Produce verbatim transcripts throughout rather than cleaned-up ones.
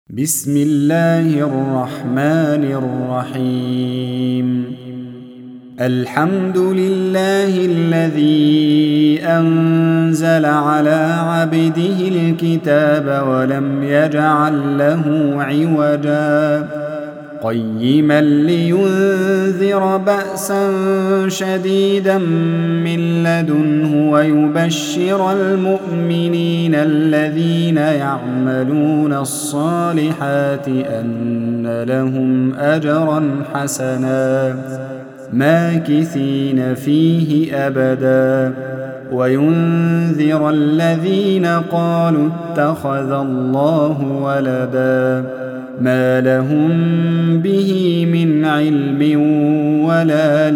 بسم الله الرحمن الرحيم. الحمد لله الذي أنزل على عبده الكتاب ولم يجعل له عوجا قيما لينذر بأسا شديدا من لدنه ويبشر المؤمنين الذين يعملون الصالحات أن لهم أجرا حسنا ماكثين فيه أبدا وينذر الذين قالوا اتخذ الله ولدا ما لهم به من علم ولا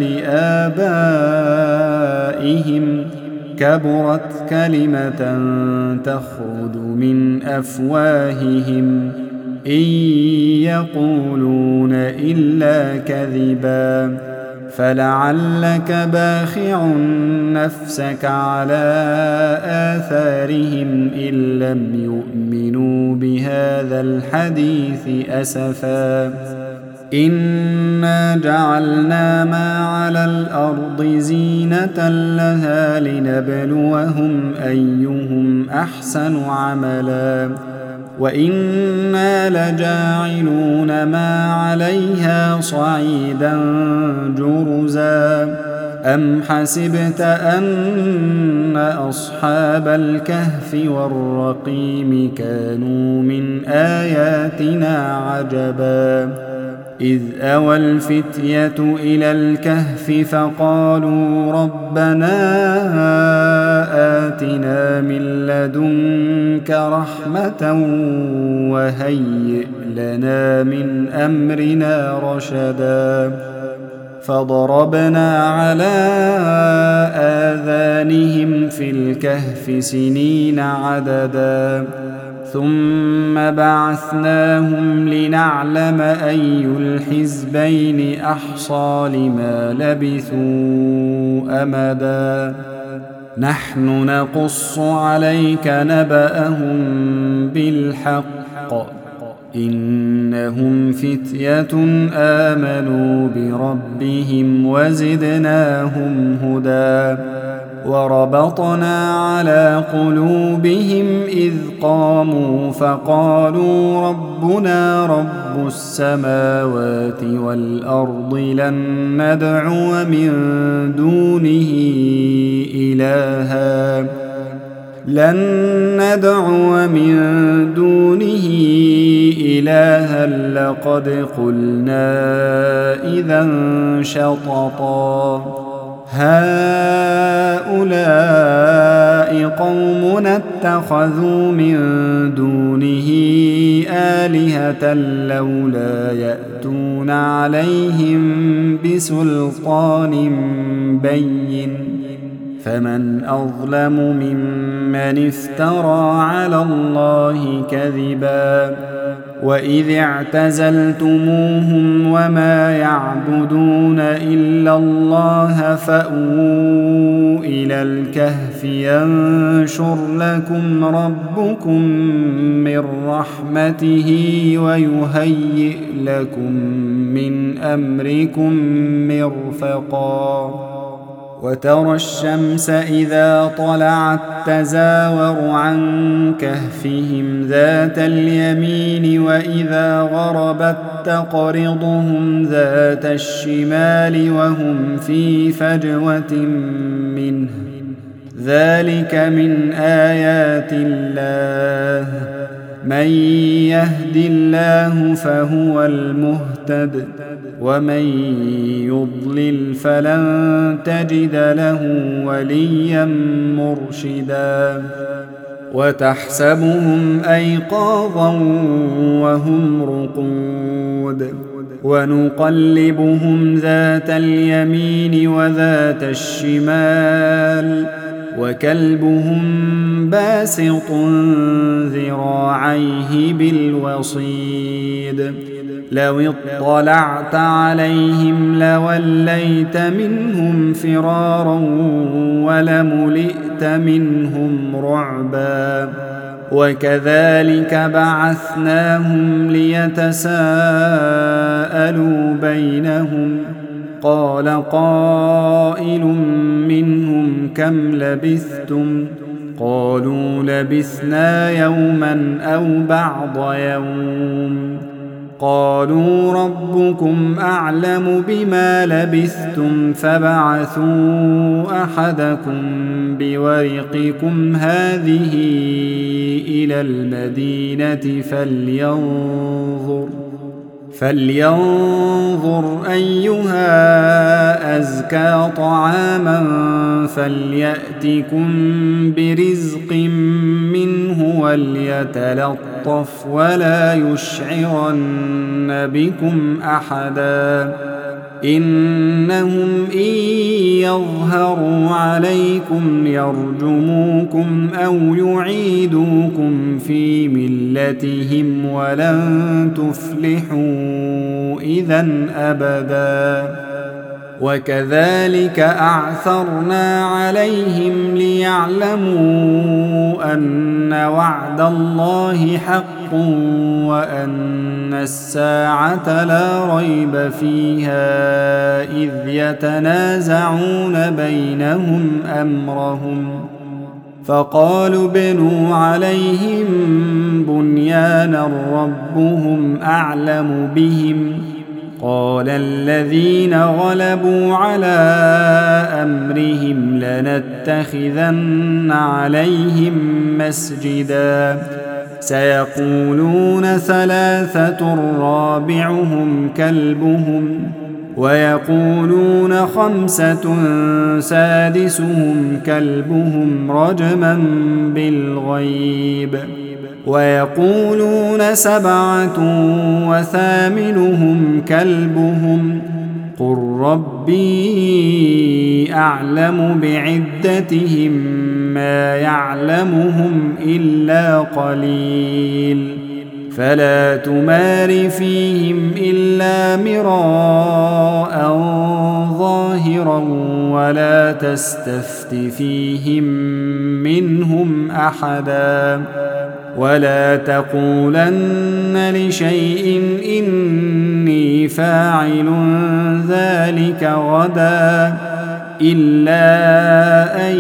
لآبائهم كبرت كلمة تخرج من أفواههم إن يقولون إلا كذبا فلعلك باخع نفسك على آثارهم إن لم يؤمنوا بهذا الحديث أسفا إنا جعلنا ما على الأرض زينة لها لنبلوهم أيهم أحسن عملا وإنا لجاعلون ما عليها صعيدا جرزا أم حسبت أن أصحاب الكهف والرقيم كانوا من آياتنا عجبا إذ أوى الفتية إلى الكهف فقالوا ربنا آتنا من لدنك رحمة وهيئ لنا من أمرنا رشدا فضربنا على آذانهم في الكهف سنين عددا ثم بعثناهم لنعلم أي الحزبين أحصى لما لبثوا أمدا نحن نقص عليك نبأهم بالحق إنهم فتية آمنوا بربهم وزدناهم هدى وربطنا على قلوبهم إذ قاموا فقالوا ربنا رب السماوات والأرض لن ندعو من دونه إلها لن ندعو من دونه إلها لقد قلنا إذا شططا هؤلاء قومنا اتخذوا من دونه آلهة لولا يأتون عليهم بسلطان بين فمن أظلم ممن افترى على الله كذبا وإذ اعتزلتموهم وما يعبدون إلا الله فأووا إلى الكهف ينشر لكم ربكم من رحمته ويهيئ لكم من أمركم مرفقا وترى الشمس إذا طلعت تزاور عن كهفهم ذات اليمين وإذا غربت تقرضهم ذات الشمال وهم في فجوة منه ذلك من آيات الله من يهد الله فهو المهتد ومن يضلل فلن تجد له وليا مرشدا وتحسبهم أيقاظا وهم رقود ونقلبهم ذات اليمين وذات الشمال وكلبهم باسط ذراعيه بالوصيد لو اطلعت عليهم لوليت منهم فرارا ولملئت منهم رعبا وكذلك بعثناهم ليتساءلوا بينهم قال قائل منهم كم لبثتم قالوا لبثنا يوما أو بعض يوم قالوا ربكم أعلم بما لبثتم فابعثوا أحدكم بورقكم هذه إلى المدينة فلينظر فلينظر أيها أزكى طعاما فليأتكم برزق منه وليتلطف ولا يشعرن بكم أحدا إنهم إن يظهروا عليكم يرجموكم أو يعيدوكم في ملتهم ولن تفلحوا إذن أبدا وكذلك أعثرنا عليهم ليعلموا أن وعد الله حق وأن الساعة لا ريب فيها إذ يتنازعون بينهم أمرهم فقالوا ابنوا عليهم بنيانا ربهم أعلم بهم قال الذين غلبوا على أمرهم لنتخذن عليهم مسجدا سيقولون ثلاثة رابعهم كلبهم ويقولون خمسة سادسهم كلبهم رجما بالغيب ويقولون سبعة وثامنهم كلبهم قل ربي أعلم بعدتهم ما يعلمهم إلا قليل فلا تمار فيهم إلا مراء ظاهرا ولا تستفت فيهم منهم أحدا ولا تقولن لشيء إني فاعل ذلك غدا إلا أن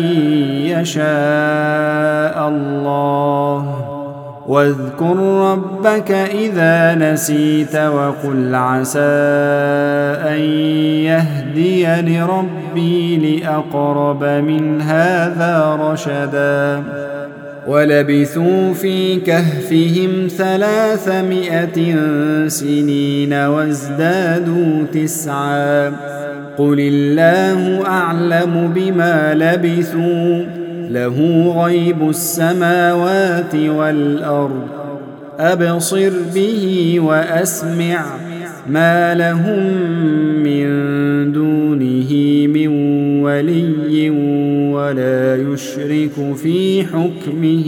يشاء الله واذكر ربك إذا نسيت وقل عسى أن يهديني ربي لأقرب من هذا رشدا ولبثوا في كهفهم ثلاثمائة سنين وازدادوا تسعا قل الله أعلم بما لبثوا له غيب السماوات والأرض أبصر به وأسمع ما لهم من دونه من ولي ولا يشرك في حكمه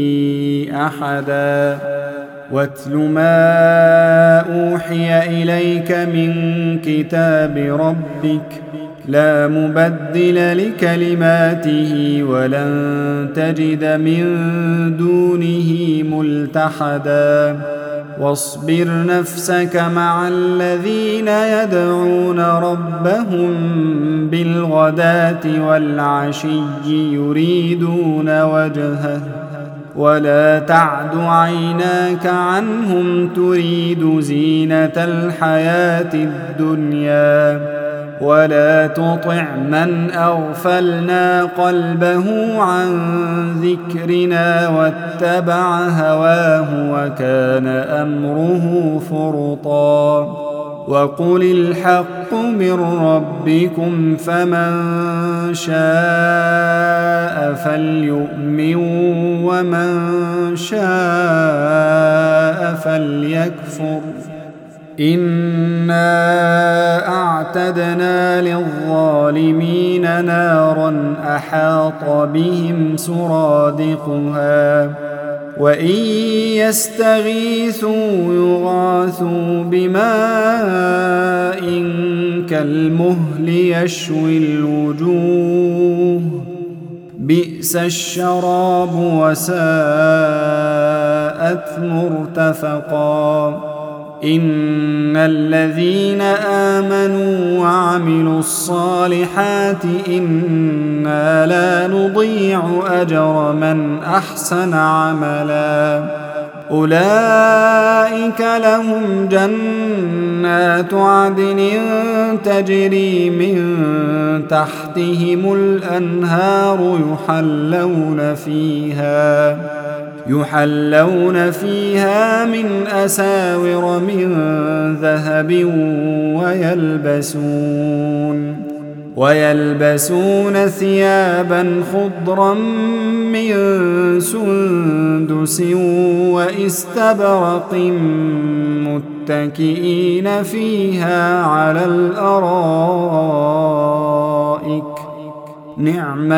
أحدا واتل ما أوحي إليك من كتاب ربك لا مبدل لكلماته ولن تجد من دونه ملتحدا واصبر نفسك مع الذين يدعون ربهم بالغداة والعشي يريدون وجهه ولا تعد عيناك عنهم تريد زينة الحياة الدنيا ولا تطع من أغفلنا قلبه عن ذكرنا واتبع هواه وكان أمره فرطا وقل الحق من ربكم فمن شاء فليؤمن ومن شاء فليكفر إنا أعتدنا للظالمين نارا أحاط بهم سرادقها وإن يستغيثوا يغاثوا بماء كالمهل يشوي الوجوه بئس الشراب وساءت مرتفقا إن الذين آمنوا وعملوا الصالحات إنا لا نضيع أجر من أحسن عملا أولئك لهم جنات عدن تجري من تحتهم الأنهار يحلون فيها يحلون فيها من أساور من ذهب ويلبسون ويلبسون ثيابا خضرا من سندس واستبرق متكئين فيها على الأرائك نعم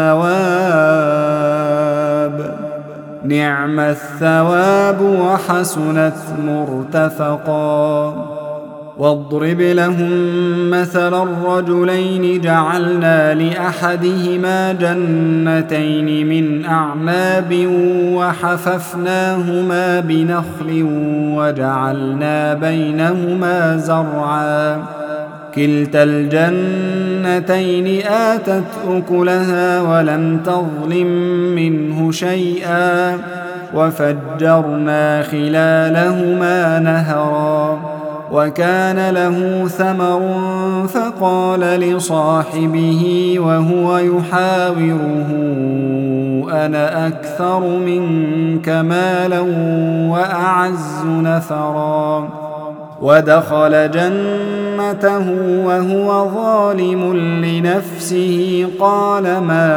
الثواب نعم الثواب وحسنت مرتفقا واضرب لهم مثل الرجلين جعلنا لأحدهما جنتين من أعناب وحففناهما بنخل وجعلنا بينهما زرعا كلتا الجنتين آتت أكلها ولم تظلم منه شيئا وفجرنا خلالهما نهرا وكان له ثمر فقال لصاحبه وهو يحاوره أنا أكثر منك مالا وأعز نفرا ودخل جنته وهو ظالم لنفسه قال ما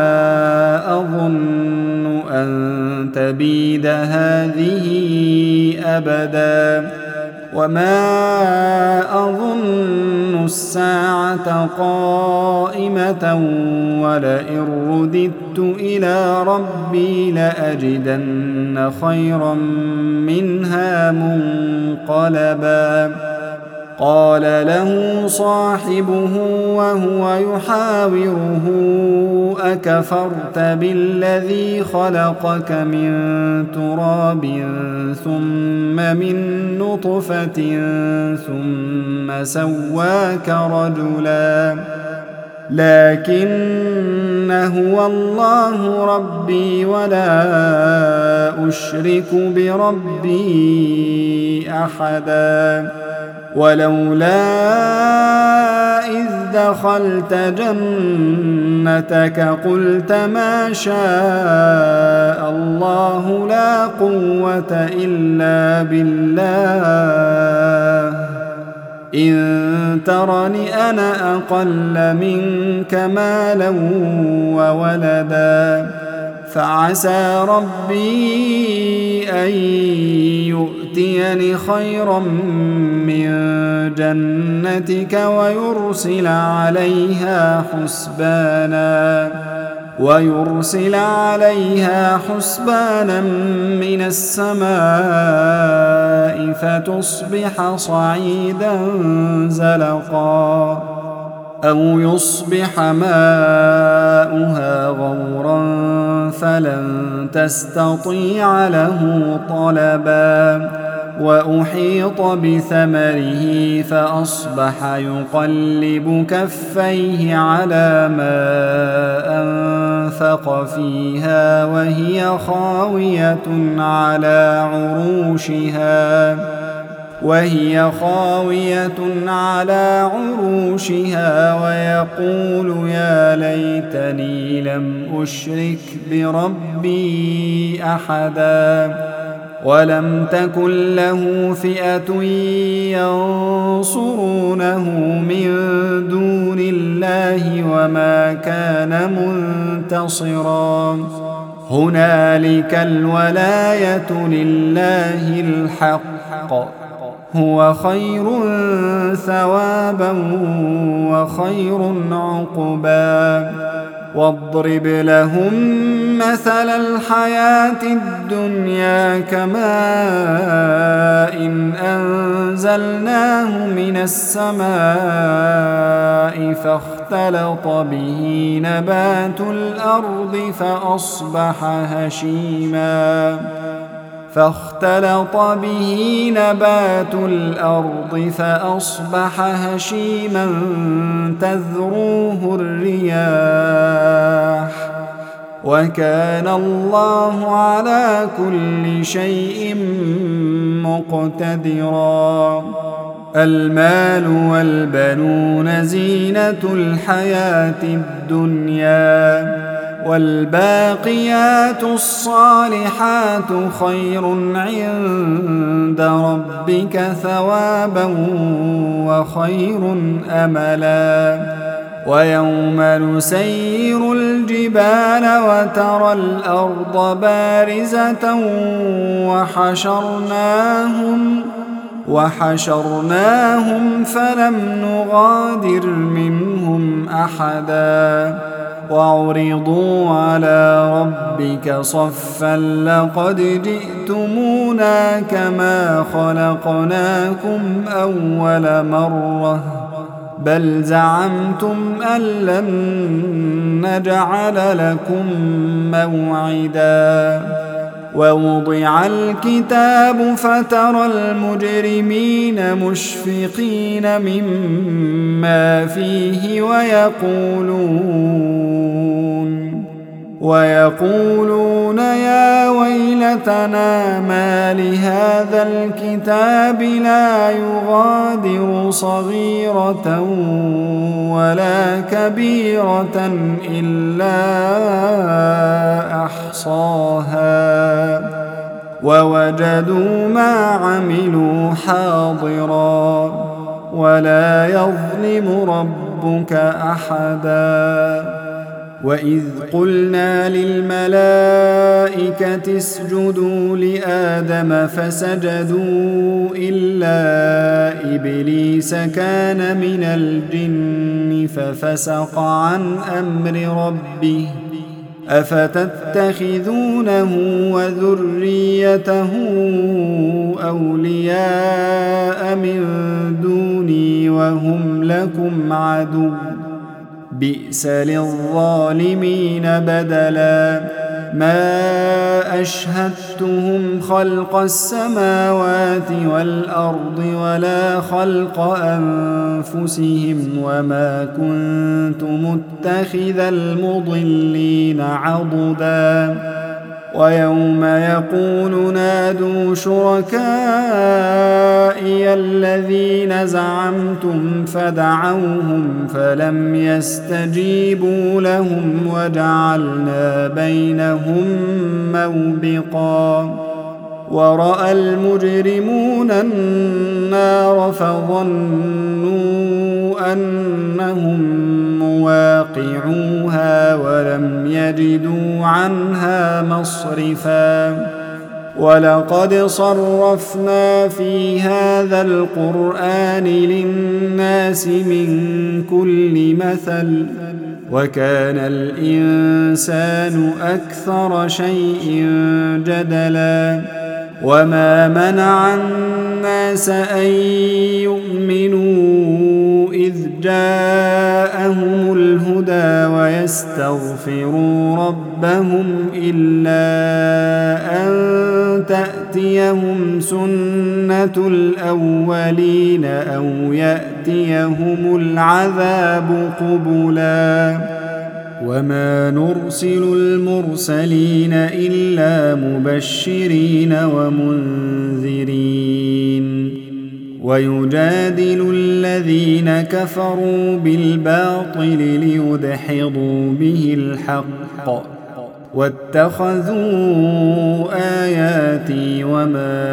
أظن أن تبيد هذه أبدا وما أظن الساعة قائمة ولئن رددت إلى ربي لأجدن خيرا منها منقلبا قال له صاحبه وهو يحاوره أكفرت بالذي خلقك من تراب ثم من نطفة ثم سواك رجلا لكن هو الله ربي ولا أشرك بربي أحدا ولولا إذ دخلت جنتك قلت ما شاء الله لا قوة إلا بالله إن ترني أنا أقل منك مالا وولدا فعسى ربي أن يؤتيني خيرا من جنتك ويرسل عليها حسبانا ويرسل عليها حسبانا من السماء فتصبح صعيدا زلقا أو يصبح ماؤها غورا فلن تستطيع له طلبا وأحيط بثمره فأصبح يقلب كفيه على ما أنفق فيها وهي خاوية على عروشها وهي خاوية على عروشها ويقول يا ليتني لم أشرك بربي أحدا ولم تكن له فئة ينصرونه من دون الله وما كان منتصرا هنالك الولاية لله الحق هو خير ثوابا وخير عقبا واضرب لهم مثل الحياة الدنيا كماء إن أنزلناه من السماء فاختلط به نبات الأرض فأصبح هشيما فاختلط به نبات الأرض فأصبح هشيما تذروه الرياح وكان الله على كل شيء مقتدرا. المال والبنون زينة الحياة الدنيا والباقيات الصالحات خير عند ربك ثوابا وخير أملا. ويوم نسير الجبال وترى الأرض بارزة وحشرناهم وحشرناهم فلم نغادر منهم أحدا وعرضوا على ربك صفا لقد جئتمونا كما خلقناكم أول مرة بل زعمتم أن لن نجعل لكم موعدا. ووضع الكتاب فترى المجرمين مشفقين مما فيه ويقولون ويقولون يا ويلتنا ما لهذا الكتاب لا يغادر صغيرة ولا كبيرة إلا أحصاها ووجدوا ما عملوا حاضرا ولا يظلم ربك أحدا. وإذ قلنا للملائكة اسجدوا لآدم فسجدوا إلا إبليس كان من الجن ففسق عن أمر ربه أفتتخذونه وذريته أولياء من دوني وهم لكم عدو بئس للظالمين بدلا. ما أشهدتهم خلق السماوات والأرض ولا خلق أنفسهم وما كنت متخذ المضلين عضدا. ويوم يقول نادوا شركائي الذين زعمتم فدعوهم فلم يستجيبوا لهم وجعلنا بينهم موبقا. ورأى المجرمون النار فظنوا أنهم مواقعوها ولم يجدوا عنها مصرفا. ولقد صرفنا في هذا القرآن للناس من كل مثل وكان الإنسان أكثر شيء جدلا. وما منع الناس أن يؤمنوا إذ جاءهم الهدى ويستغفروا ربهم إلا أن تأتيهم سنة الأولين أو يأتيهم العذاب قبلا. وما نرسل المرسلين إلا مبشرين ومنذرين ويجادل الذين كفروا بالباطل ليدحضوا به الحق واتخذوا آياتي وما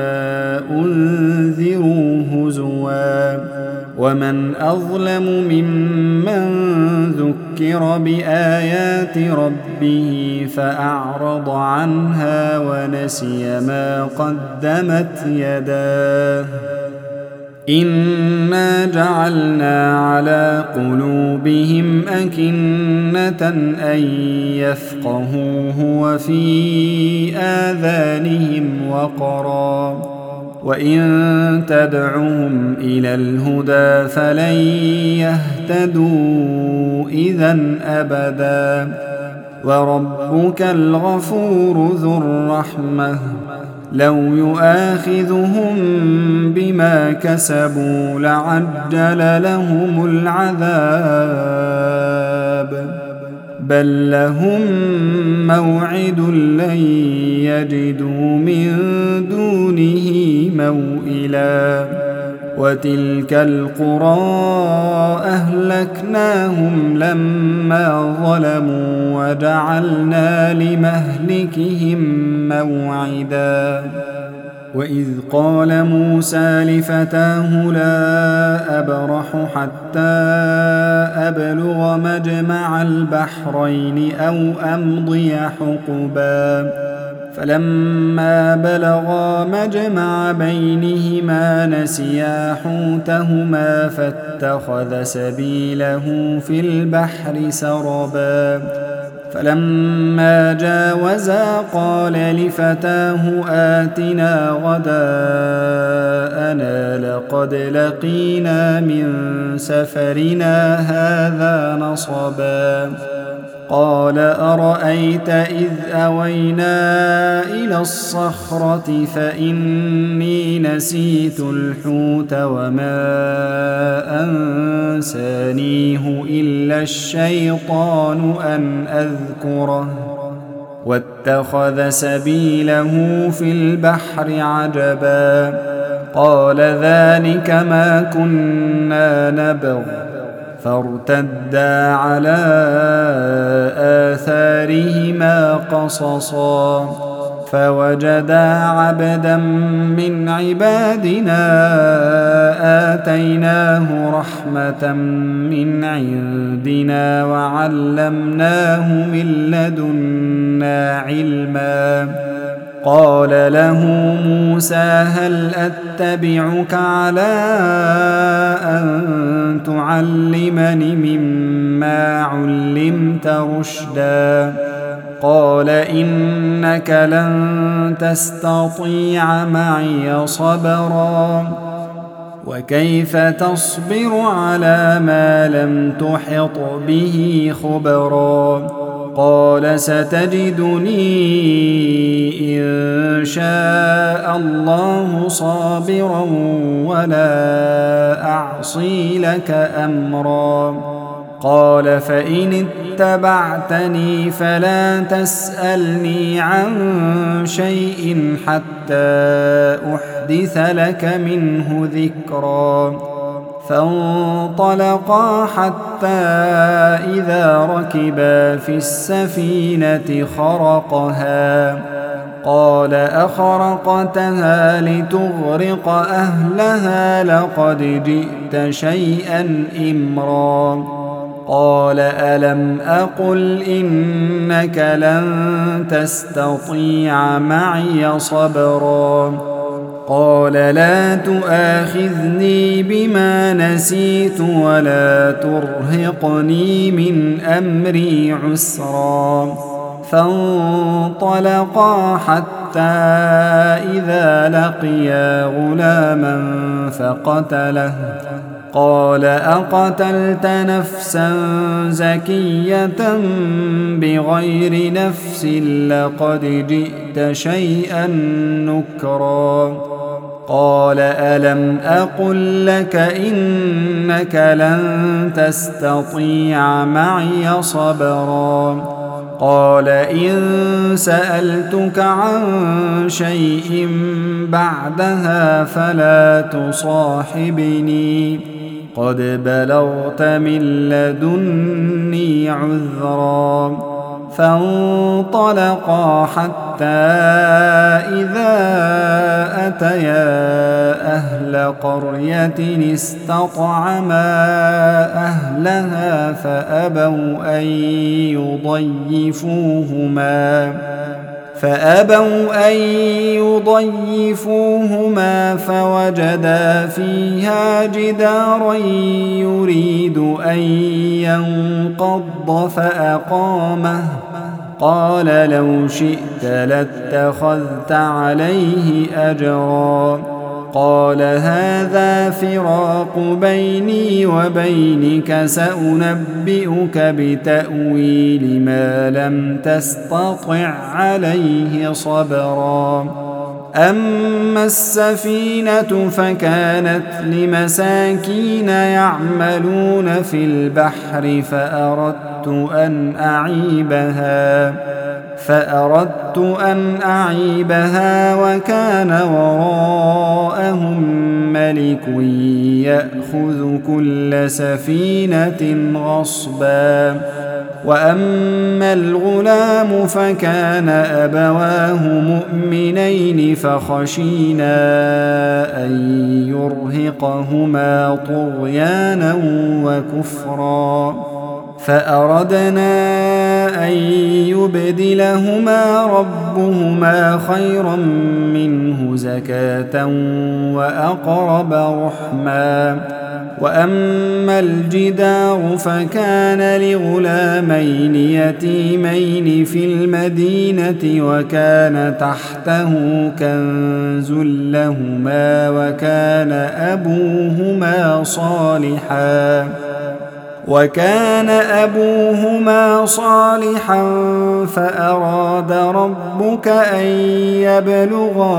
أنذروا هزوا. ومن أظلم ممن ذكر بآيات ربه فأعرض عنها ونسي ما قدمت يداه. إنا جعلنا على قلوبهم أكنة أن يفقهوه وفي آذانهم وقرا وإن تدعهم إلى الهدى فلن يهتدوا إذن أبدا وربك الغفور ذو الرحمة لو يؤاخذهم بما كسبوا لعجل لهم العذاب بل لهم موعد لن يجدوا من دونه موئلا وتلك القرى أهلكناهم لما ظلموا وجعلنا لمهلكهم موعدا وإذ قال موسى لفتاه لا أبرح حتى أبلغ مجمع البحرين أو أمضي حقبا فلما بلغا مجمع بينهما نسيا حوتهما فاتخذ سبيله في البحر سربا فلما جاوزا قال لفتاه آتنا غداءنا لقد لقينا من سفرنا هذا نصبا قال أرأيت إذ أوينا إلى الصخرة فإني نسيت الحوت وما أنسانيه إلا الشيطان أن أذكره واتخذ سبيله في البحر عجبا قال ذلك ما كنا نبغ فارتدا على آثارهما قصصا فوجدا عبدا من عبادنا آتيناه رحمة من عندنا وعلمناه من لدنا علما قال له موسى هل أتبعك على أن تعلمني مما علمت رشدا قال إنك لن تستطيع معي صبرا وكيف تصبر على ما لم تحط به خبرا قال ستجدني إن شاء الله صابرا ولا أعصي لك أمرا قال فإن اتبعتني فلا تسألني عن شيء حتى أحدث لك منه ذكرا فانطلقا حتى إذا ركبا في السفينة خرقها قال أخرقتها لتغرق أهلها لقد جئت شيئا إمرا قال ألم أقل إنك لن تستطيع معي صبرا قال لا تؤاخذني بما نسيت ولا ترهقني من أمري عسرا فانطلقا حتى إذا لقيا غلاما فقتله قال أقتلت نفسا زكية بغير نفس لقد جئت شيئا نكرا قال ألم أقل لك إنك لن تستطيع معي صبرا قال إن سألتك عن شيء بعدها فلا تصاحبني قد بلغت من لدني عذرا فانطلقا حتى إذا أتيا أهل قرية استطعما أهلها فأبوا أن يضيفوهما فأبوا أن يضيفوهما فوجدا فيها جدارا يريد أن ينقض فأقامه قال لو شئت لاتخذت عليه أجرا قال هذا فراق بيني وبينك سأنبئك بتأويل ما لم تستطع عليه صبرا أما السفينة فكانت لمساكين يعملون في البحر فأردت أن أعيبها فأردت أن أعيبها وكان وراءهم ملك يأخذ كل سفينة غصبا وأما الغلام فكان أبواه مؤمنين فخشينا أن يرهقهما طغيانا وكفرا فأردنا أن يبدلهما ربهما خيرا منه زكاة وأقرب رحما وأما الجدار فكان لغلامين يتيمين في المدينة وكان تحته كنز لهما وكان أبوهما صالحا وكان أبوهما صالحا فأراد ربك أن يبلغا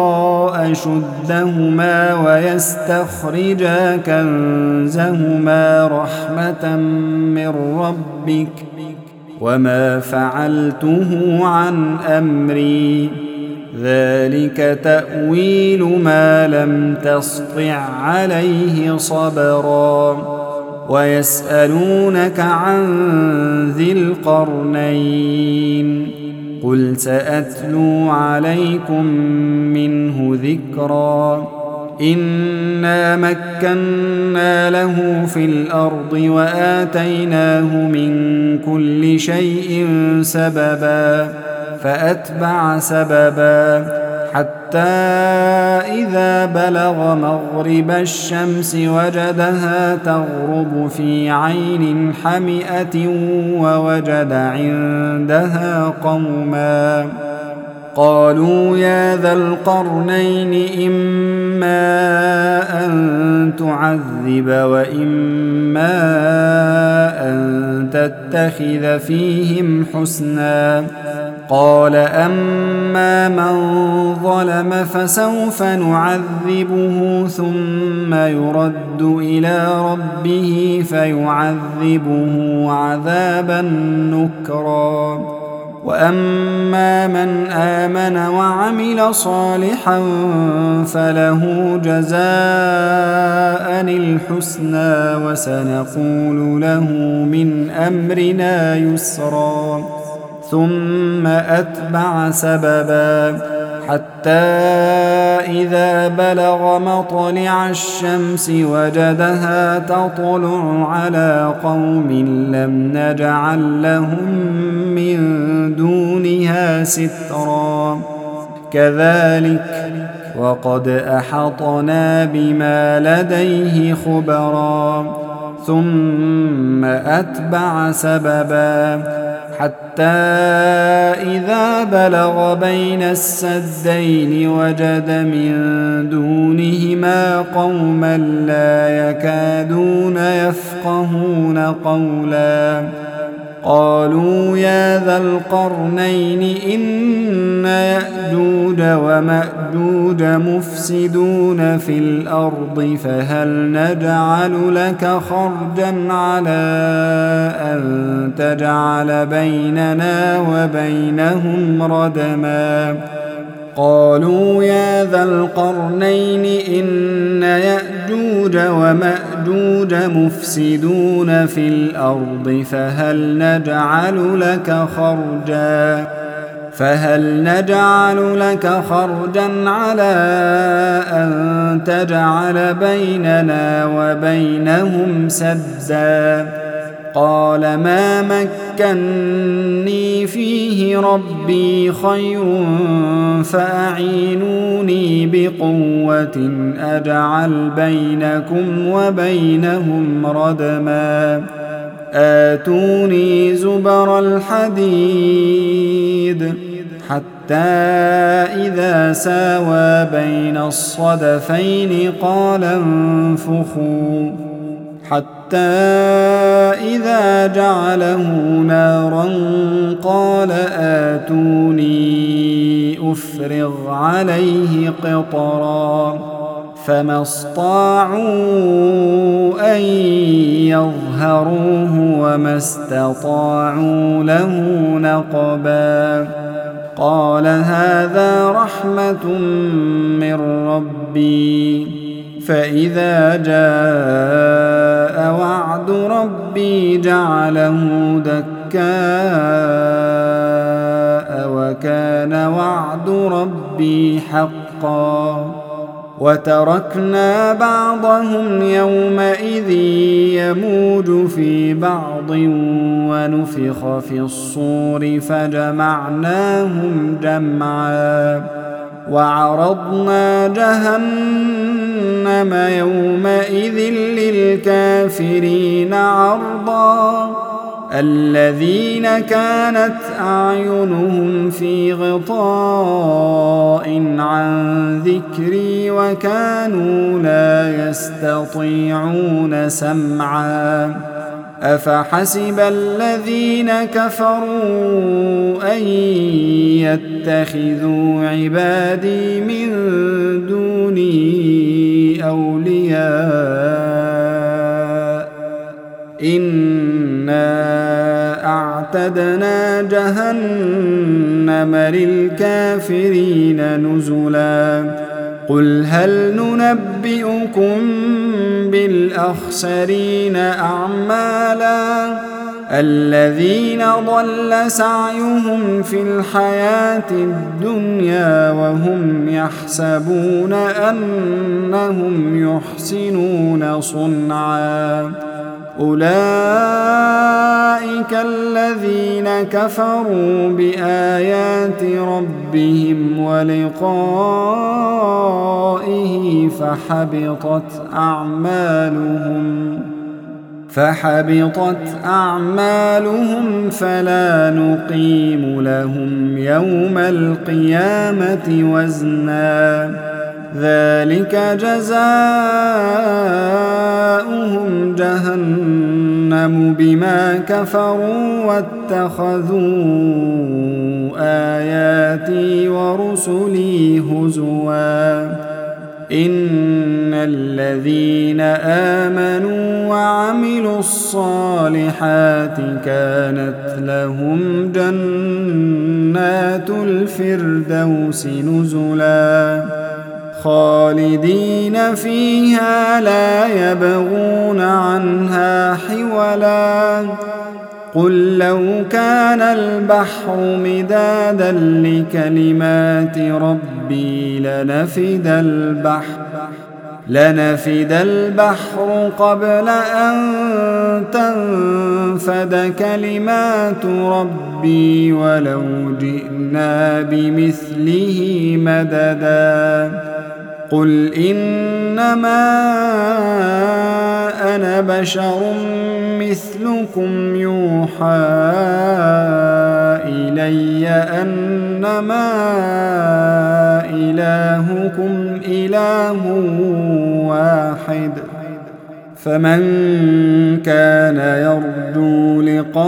أشدهما ويستخرجا كنزهما رحمة من ربك وما فعلته عن أمري ذلك تأويل ما لم تسطع عليه صبرا ويسألونك عن ذي القرنين قل سأتلو عليكم منه ذكرا إنا مكنا له في الأرض وآتيناه من كل شيء سببا فأتبع سببا حتى إذا بلغ مغرب الشمس وجدها تغرب في عين حمئة ووجد عندها قوما قالوا يا ذا القرنين إما أن تعذب وإما أن تتخذ فيهم حسنا قال أما من ظلم فسوف نعذبه ثم يرد إلى ربه فيعذبه عذابا نكرا وأما من آمن وعمل صالحا فله جزاء الحسنى وسنقول له من أمرنا يسرا ثم أتبع سببا حتى إذا بلغ مطلع الشمس وجدها تطلع على قوم لم نجعل لهم من دونها سترا كذلك وقد أحطنا بما لديه خبرا ثم أتبع سببا حتى إذا بلغ بين السدين وجد من دونهما قوما لا يكادون يفقهون قولا قالوا يا ذا القرنين إن يأجوج ومأجوج مفسدون في الأرض فهل نجعل لك خرجا على أن تجعل بيننا وبينهم ردما قالوا يا ذا القرنين إن يأجوج ومأجوج مفسدون في الأرض فهل نجعل لك خرجا فهل نجعل لك خرجا على أن تجعل بيننا وبينهم سدا قال ما مكني فيه ربي خير فأعينوني بقوة أجعل بينكم وبينهم ردما آتوني زبر الحديد حتى إذا ساوى بين الصدفين قال انفخوا حتى إذا جعله نارا قال آتوني أفرغ عليه قطرا فما استطاعوا أن يظهروه وما استطاعوا له نقبا قال هذا رحمة من ربي فإذا جاء وعد ربي جعله دكاء وكان وعد ربي حقا وتركنا بعضهم يومئذ يموج في بعض ونفخ في الصور فجمعناهم جمعا وعرضنا جهنم يومئذ للكافرين عرضا الذين كانت أعينهم في غطاء عن ذكري وكانوا لا يستطيعون سمعا أفحسب الذين كفروا أن يتخذوا عبادي من دوني أولياء إنا أعتدنا جهنم للكافرين نزلا قل هل ننبئكم بالأخسرين أعمالا الذين ضل سعيهم في الحياة الدنيا وهم يحسبون أنهم يحسنون صنعا أولئك الذين كفروا بآيات ربهم ولقائه فحبطت أعمالهم فحبطت أعمالهم فلا نقيم لهم يوم القيامة وزنا ذلك جزاؤهم جهنم بما كفروا واتخذوا آياتي ورسلي هزوا إن الذين آمنوا وعملوا الصالحات كانت لهم جنات الفردوس نزلا خالدين فيها لا يبغون عنها حولا قل لو كان البحر مدادا لكلمات ربي لنفد البحر لنفد البحر قبل أن تنفد كلمات ربي ولو جئنا بمثله مددا قل إنما أنا بشر مثلكم يوحى إلي أنما إلهكم إله واحد فمن كان يرجو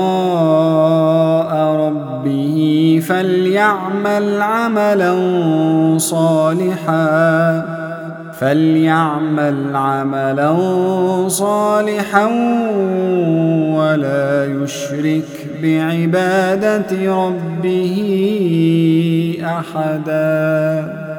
لقاء ربه فليعمل عملا صالحا فليعمل عملا صالحا ولا يشرك بعبادة ربه أحدا.